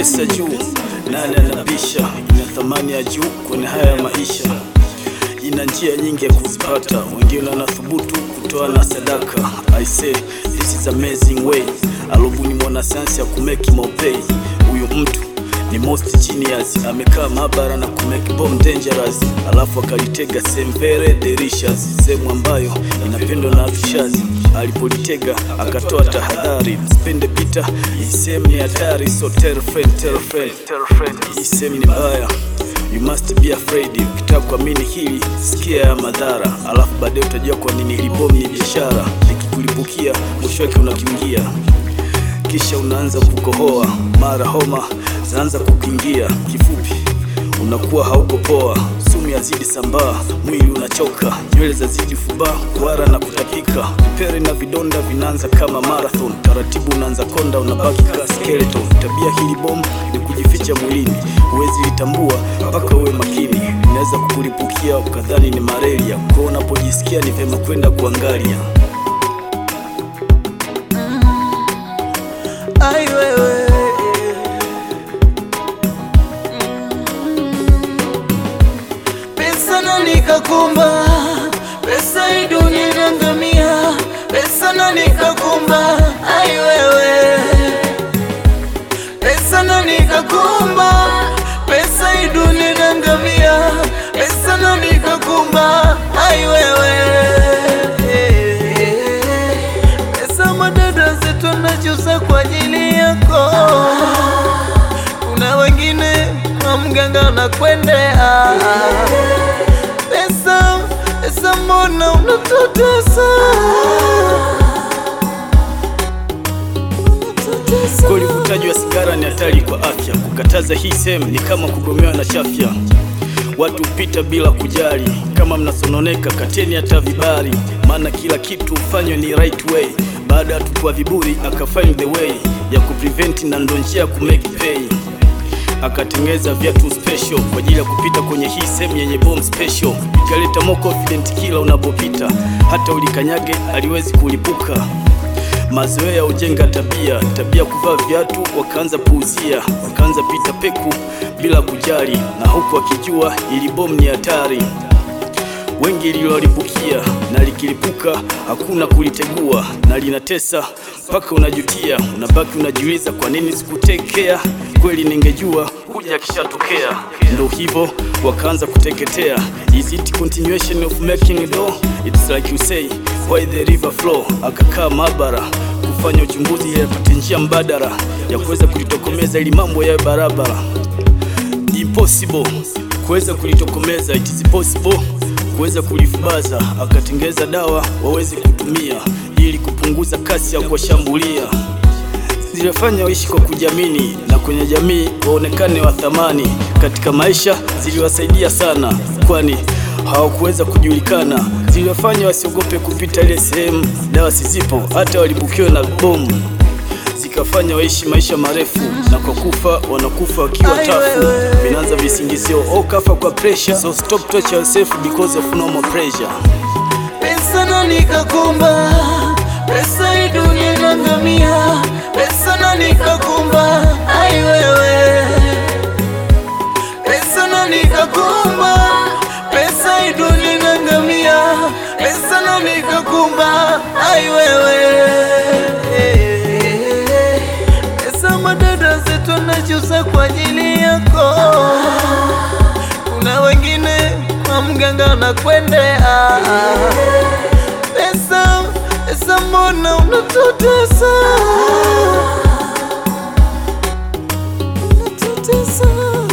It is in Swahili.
Pesa juu, nani anabisha? Ina thamani ya juu kwenye haya maisha. Ina njia nyingi ya kuzipata, wengine wanathubutu kutoa na sadaka. I say this is amazing way. Alobuni mwana sayansi ya kumeki maupei. Huyu mtu ni most genius, amekaa maabara na kumeki bomb dangerous. Alafu akalitega same very delicious, sehemu ambayo inapendwa na afishazi. Alipolitega akatoa tahadhari, spende pita, hii sehemu ni hatari. So tell friend, hii sehemu ni mbaya, you must be afraid. Ukitaka kuamini hili, sikia ya madhara. Alafu baadaye utajua kwa nini hili bomu ni biashara. Likikulipukia, mwisho wake unakimbia. Kisha unaanza kukohoa, mara homa zaanza kukingia. Kifupi, unakuwa hauko poa. Sumu yazidi sambaa, mwili unachoka, nywele zazidi fubaa, kuhara na kutapika. Vipele na vidonda vinaanza kama marathon. Taratibu unaanza konda, unabaki kama skeleton. Tabia hili bomu ni kujificha mwilini, huwezi litambua mpaka uwe makini. Inaweza kukulipukia ukadhani ni malaria, kwa unapojisikia ni vyema kwenda kuangalia. Ai wewe, pesa na nikakumba, pesa hii dunia inangamia. Pesa na nikakumba, ai wewe, pesa na nikakumba, pesa hii dunia inangamia. Pesa na nikakumba, ai wewe, pesa madada zetu wanachusa kwa ajili yako. Kuna wengine kwa mganga wanakwendea. Pesa mbona unatutesa? Kweli uvutaji wa sigara ni hatari kwa afya. Kukataza hii sehemu ni kama kugomewa na chafya. Watu upita bila kujali, kama mnasononeka kateni hata vibari. Maana kila kitu ufanywe ni right way. Baada ya tukua viburi akafind the way ya kuprevent, na ndo njia ya kumake pay. Akatengeza viatu special kwa ajili ya kupita kwenye hii sehemu yenye bomb special. Ikaleta more confident kila unapopita, hata ulikanyage aliwezi kulipuka. Mazoea ujenga tabia kuvaa viatu wakaanza puuzia. Wakaanza pita peku bila kujali, na huku akijua ili bomu ni hatari. Wengi lilolipukia, na likilipuka hakuna kulitegua, na linatesa mpaka unajutia. Unabaki unajiuliza kwa nini sikutekea. Kweli ningejua kuja kishatokea. Ndo hivyo wakaanza kuteketea. Is it continuation of making dough? It's like you say, why the river flow. Akakaa maabara kufanya uchunguzi ili apate njia mbadala ya kuweza kulitokomeza ili mambo yawe barabara. Impossible kuweza kulitokomeza, it is possible kuweza kulifubaza. Akatengeza dawa waweze kutumia ili kupunguza kasi ya kuwashambulia. Zilifanya waishi kwa kujiamini, na kwenye jamii waonekane wa thamani. Katika maisha ziliwasaidia sana, kwani hawakuweza kujulikana. Ziliwafanya wasiogope kupita ile sehemu dawa sizipo, hata walibukiwa na bomu. Zikafanya waishi maisha marefu, na kwa kufa wanakufa wakiwa tafu. Vinaanza visingizio, oh kafa kwa pressure, so stop touch yourself because of no more pressure. Pesa na nikakumba, pesa hii dunia inangamia. Pesa na nikakumba, ai wewe, pesa na nikakumba, pesa hii dunia inangamia. Pesa na nikakumba, ai wewe, pesa madada zetu wanachusa kwa ajili yako. Kuna wengine kwa mganga wanakwendea. Pesa mbona unatutesa?